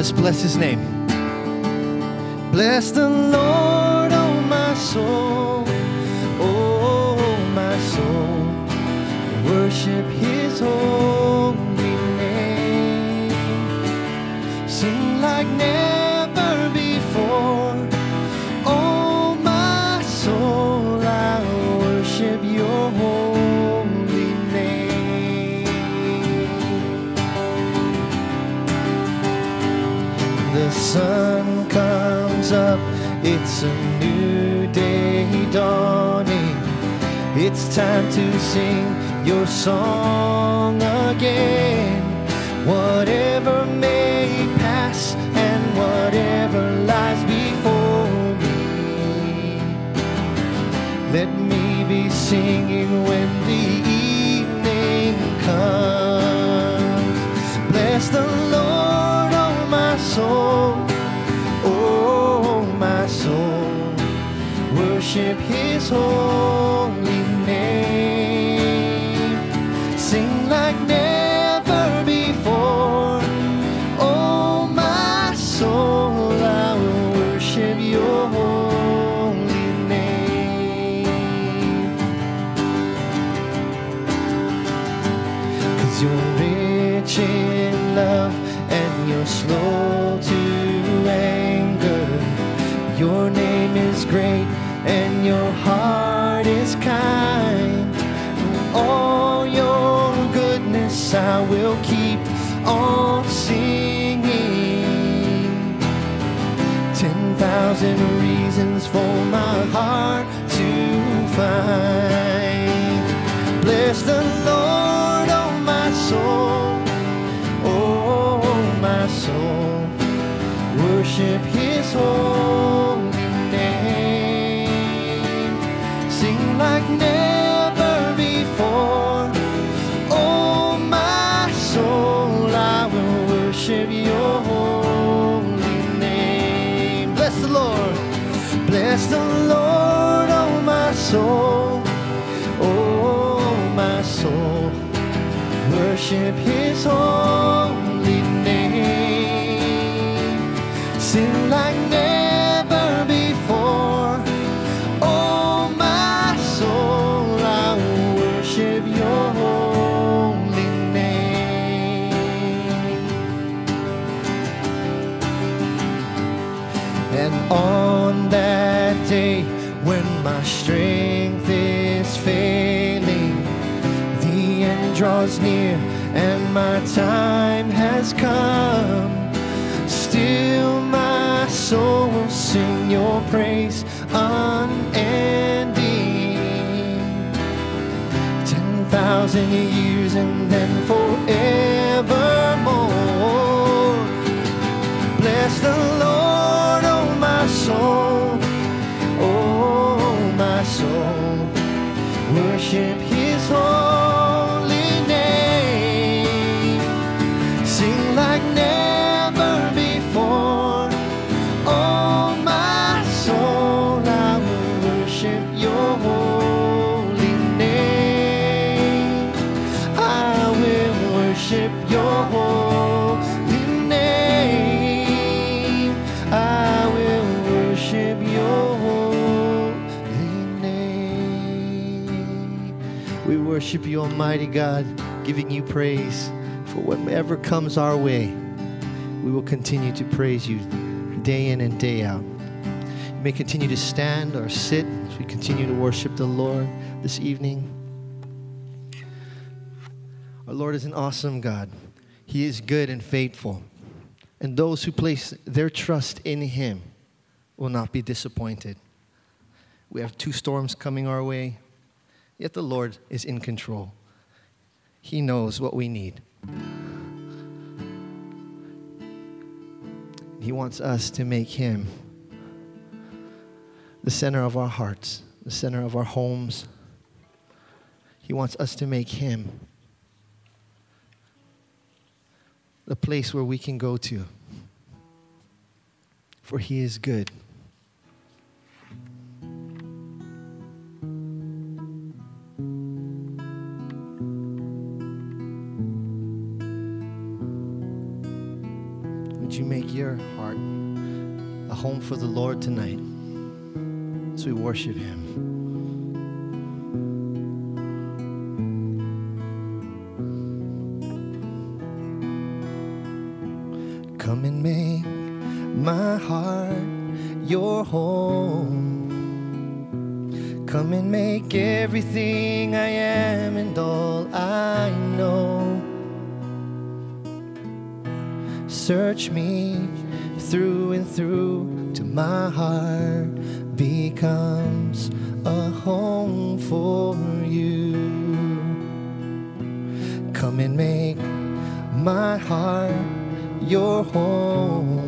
Let's bless his name. Bless the Lord, oh my soul, oh my soul. Worship his holy name. Sing like never before. Oh my soul, I worship your holy name. The sun comes up, it's a new day dawning. It's time to sing your song again. Whatever may pass and whatever lies before me, let me be singing when the evening comes. Bless the Lord, oh my soul, oh my soul. Worship his holy name. Sing like never before. Oh my soul, I will worship your holy name. 'Cause you're rich in love and you're slow to anger. Your name is great and your heart is kind. All your goodness I will keep on singing. 10,000 reasons for my heart to find. Bless the Lord, oh my soul, oh my soul. Worship his holy name. Sing like never before. Oh my soul, I will worship your holy name. Bless the Lord. Bless the Lord, oh my soul, oh my soul. Worship his holy name. Sing like never before. Oh my soul, I will worship your holy name. And on that day when my strength is failing, the end draws near and my time has come, still my soul will sing your praise unending. 10,000 years and then forevermore. Bless the Lord, oh my soul, oh my soul. Worship his holy name. Sing like never before. Oh my soul, I will worship your holy name. I will worship your holy name. I will worship your holy name. We worship you, Almighty God, giving you praise for whatever comes our way. We will continue to praise you day in and day out. You may continue to stand or sit as we continue to worship the Lord this evening. Our Lord is an awesome God. He is good and faithful. And those who place their trust in him will not be disappointed. We have 2 storms coming our way, yet the Lord is in control. He knows what we need. He wants us to make him the center of our hearts, the center of our homes. He wants us to make him the place where we can go to, for he is good. would you make your heart a home for the Lord tonight as we worship Him? Come and make my heart your home. Come and make everything I am and all I know. Search me through and through till my heart becomes a home for you. Come and make my heart your home.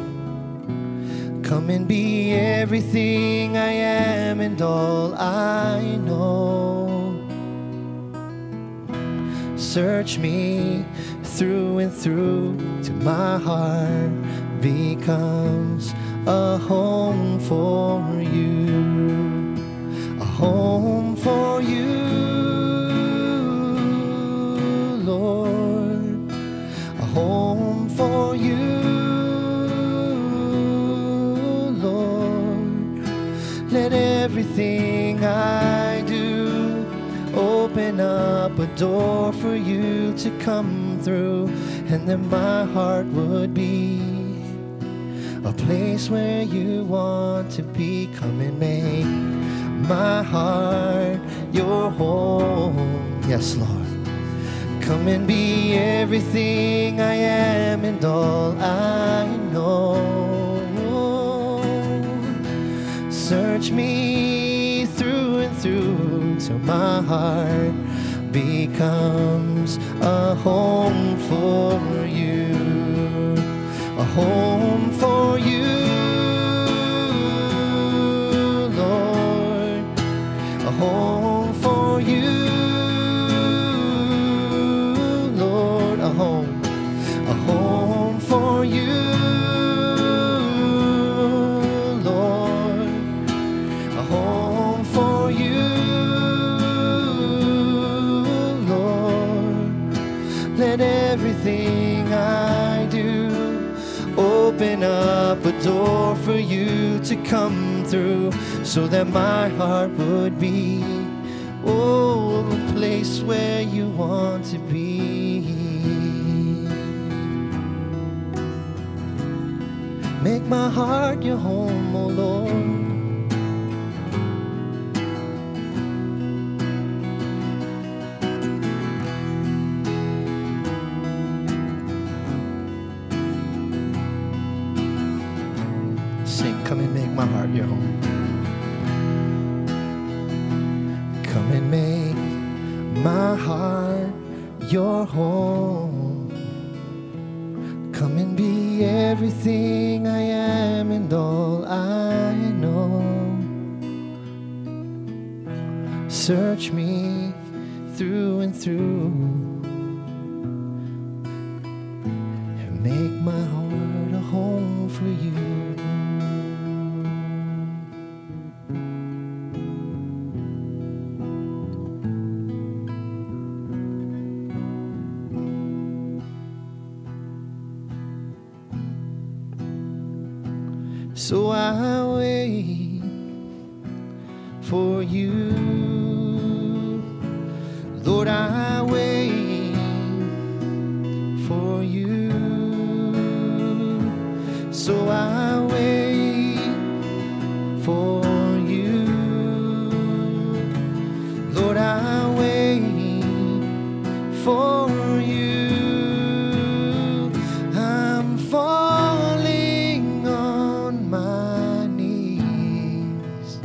Come and be everything I am and all I know. Search me through and through till my heart becomes a home for you. A home for you, Lord. A home for you. Let everything I do open up a door for you to come through, and that my heart would be a place where you want to be. Come and make my heart your home. Yes, Lord. Come and be everything I am and all I know. Search me through and through till my heart becomes a home for you. A home for you, Lord. A home for you, Lord. A home for you. Let everything I do open up a door for you to come through, so that my heart would be, oh, a place where you want to be. Make my heart your home, oh Lord. Come and make my heart your home. Come and make my heart your home. Come and be everything I am and all I know. Search me through and through and make my heart a home for you. So I wait for you, Lord, I wait for you. So I wait for you, Lord, I wait for you. I'm falling on my knees,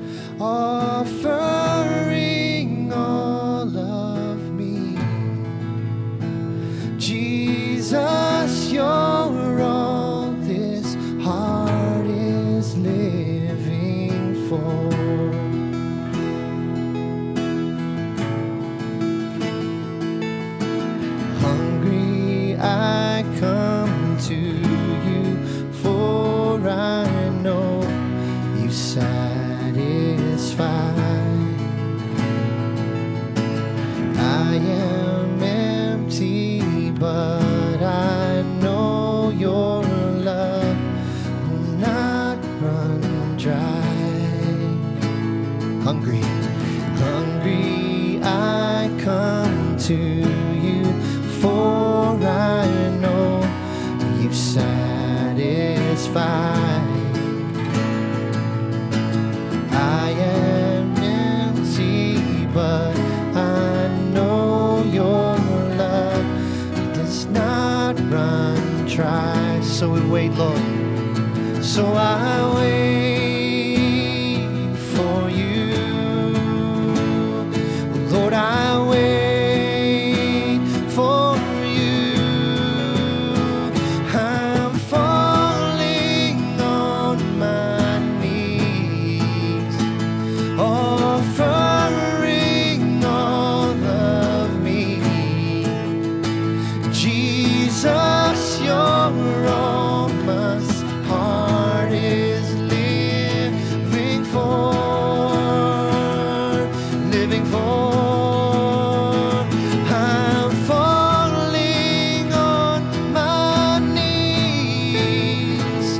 offering all of me. Jesus, you're all this heart is living for. Hungry I come to you, for I know you satisfy Hungry, hungry I come to you, for I know you satisfy. I am empty, but I know your love does not run dry. So we wait, Lord. So I wait for you, Lord. I wait for you. I'm falling on my knees, offering all of me. Jesus, you're all my heart is living for, living for. I'm falling on my knees,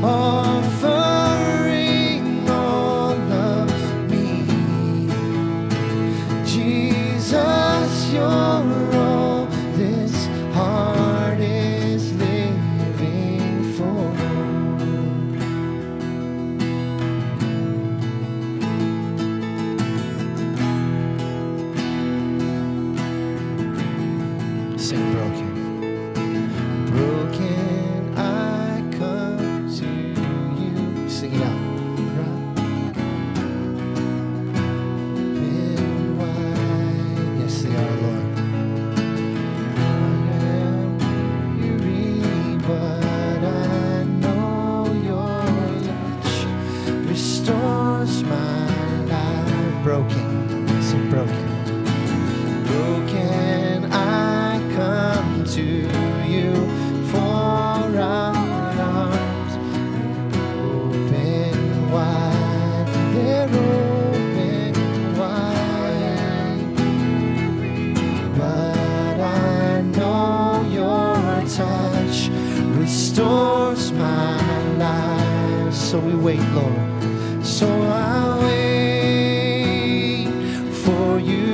offering all of me. Jesus, you're all this heart is living for. Sing broken. Broken I come to you. Sing it out. Open wide. Yes, they are, Lord. I am weary, but I know your touch restores my life. Broken. Sing broken. Broken I come to you, for our arms open wide. They're open wide, but I know your touch restores my life. So we wait, Lord. So I wait for you.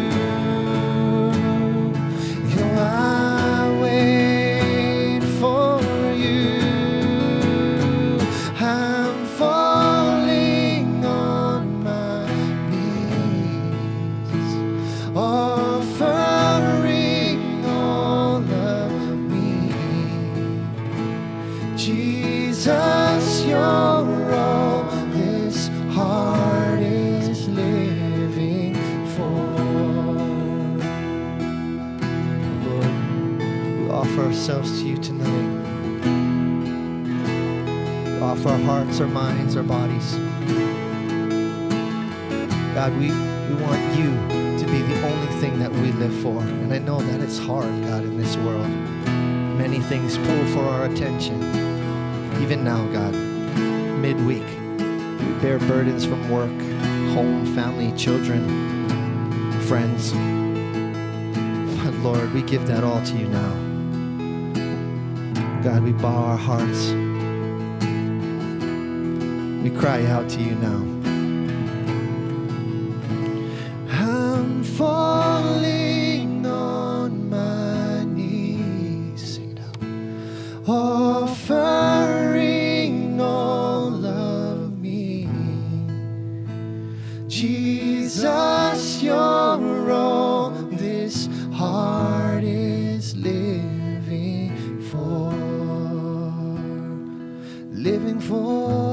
I wait for you. I'm falling on my knees, offering all of me. Jesus, you're all this heart is living for. Lord, we offer ourselves to you tonight. We offer our hearts, our minds, our bodies. God, we want you to be the only thing that we live for. And I know that it's hard, God, in this world. Many things pull for our attention. Even now, God, midweek, we bear burdens from work, home, family, children, friends. But Lord, we give that all to you now. God, we bow our hearts. We cry out to you now. I'm falling on my knees. Sing it out. Offering all of me. Jesus, you're all this heart is living for. Living for.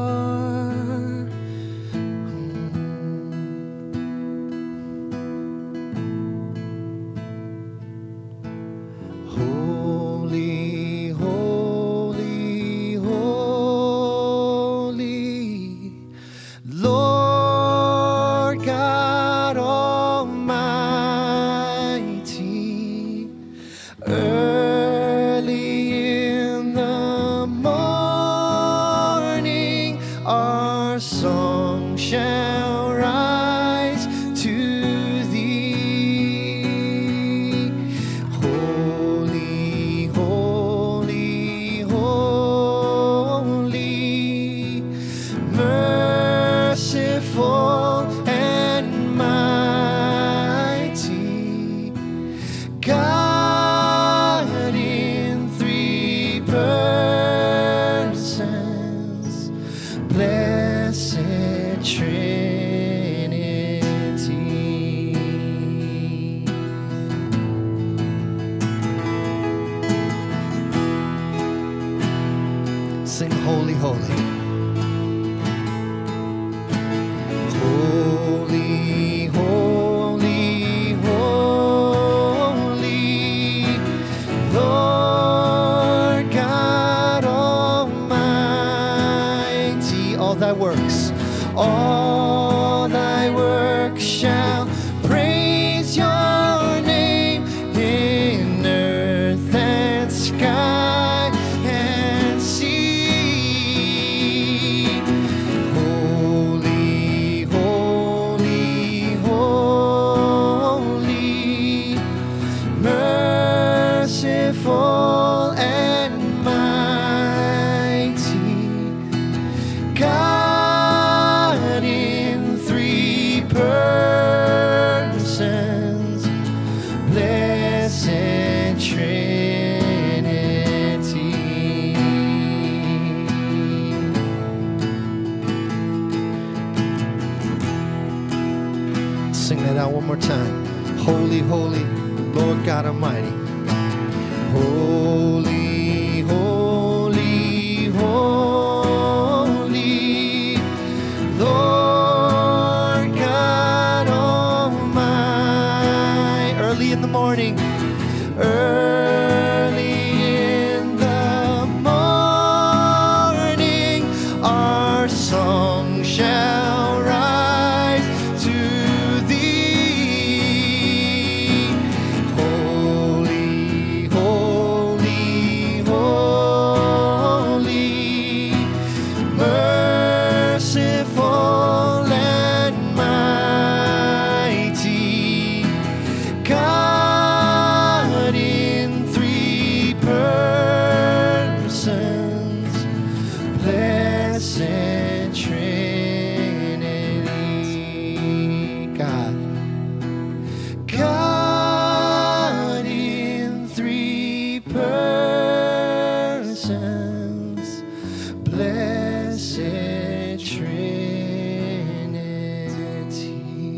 Holy, holy, holy, Lord God Almighty. Early in the morning, sing that out one more time. Holy, holy, Lord God Almighty. Holy, holy, holy, Lord God Almighty. Early in the morning, early in the morning, our song shall rise to thee. Holy, holy, holy, merciful and mighty, God in three persons, blessed Trinity. God in three persons, blessed Trinity.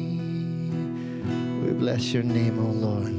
We bless your name, O Lord.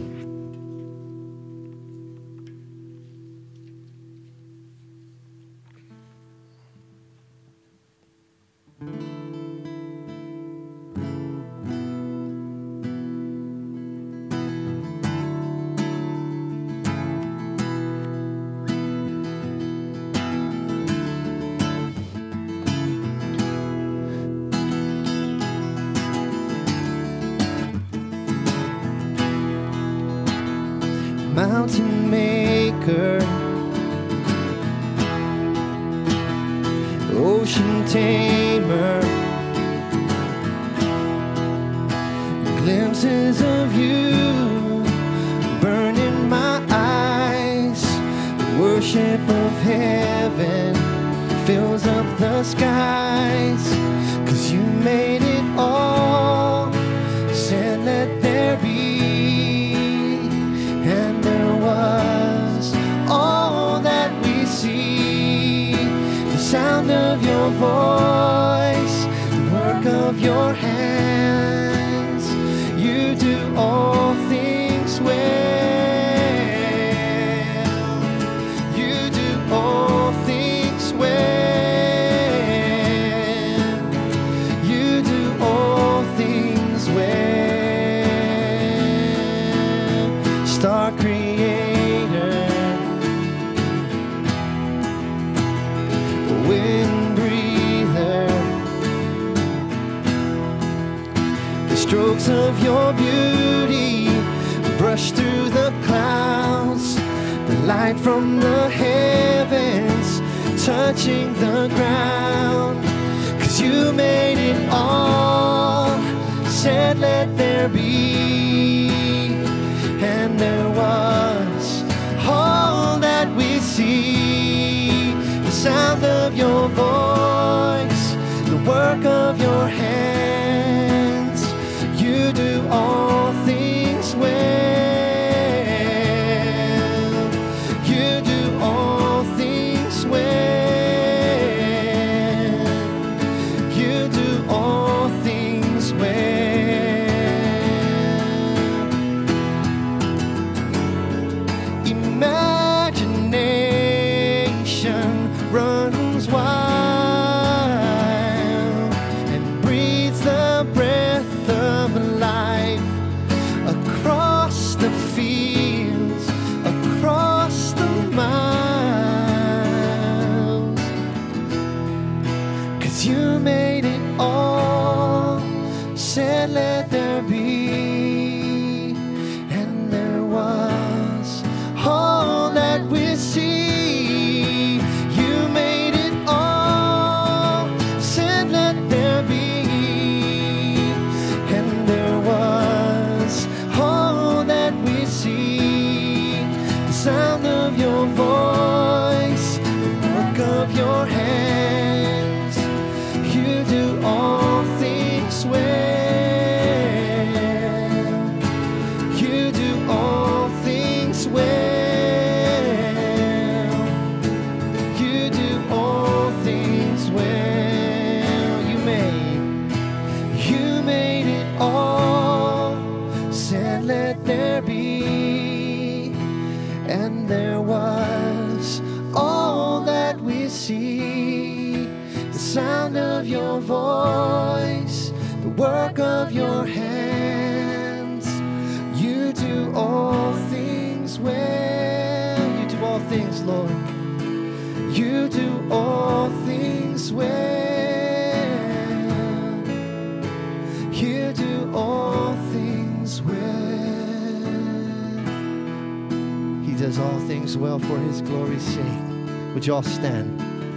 Mountain maker, ocean tamer, glimpses of you burn in my eyes. The worship of heaven fills up the skies. 'Cause you made it all, said let there be, and there was all that we see. The sound of your voice, the work of your hands. You do all things well. You do all things well. You do all things well. Star creator, wind breather, the strokes of your beauty brush through the clouds, the light from the heavens touching the ground. 'Cause you made it all, said let there be, and there was all that we see. The sound of your voice, the work of your hands. You do all things well. You do all things well. You do all things well. Imagination runs wild and breathes let there be. And there was all that we see, the sound of your voice, the work of your hands. You do all things well. You do all things, Lord. You do all things well. You do all things well. He does all things well for his glory's sake. Would you all stand?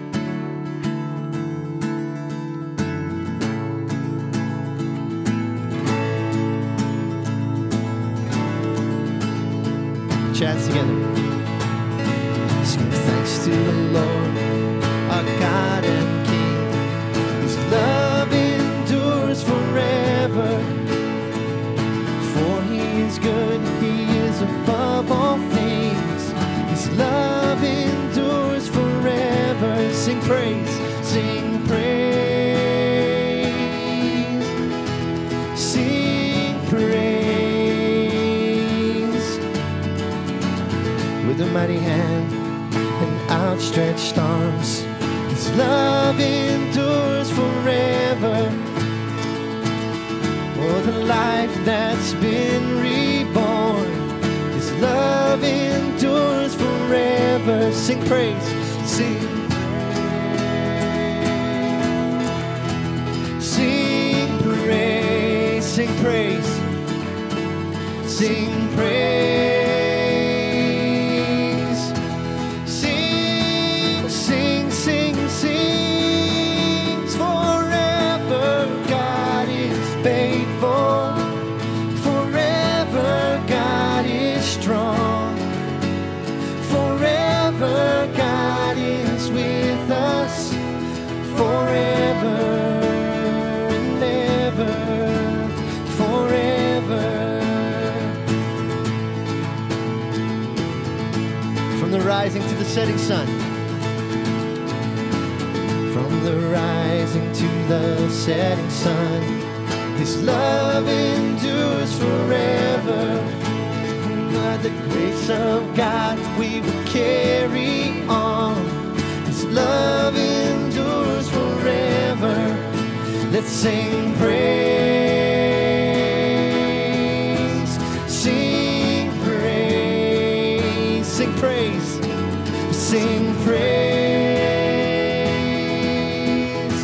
Chants together. Sing thanks to the Lord, our God and King. His love endures forever. For he is good, he is above all things. His love endures forever. Sing praise, sing praise, sing praise. With a mighty hand and outstretched arms, his love endures forever. For the life that's been reborn, his love endures forever. Sing praise, sing praise, sing praise, sing praise, sing praise. Rising to the setting sun. From the rising to the setting sun, his love endures forever. By the grace of God we will carry on. His love endures forever. Let's sing praise, sing praise, sing praise. Sing praise,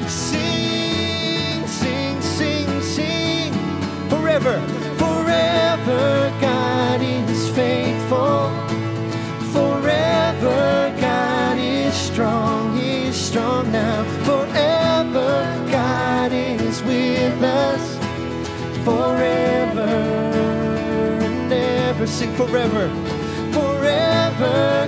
sing, sing, sing, sing. Forever, forever God is faithful. Forever God is strong now. Forever God is with us. Forever and ever. Sing forever, forever.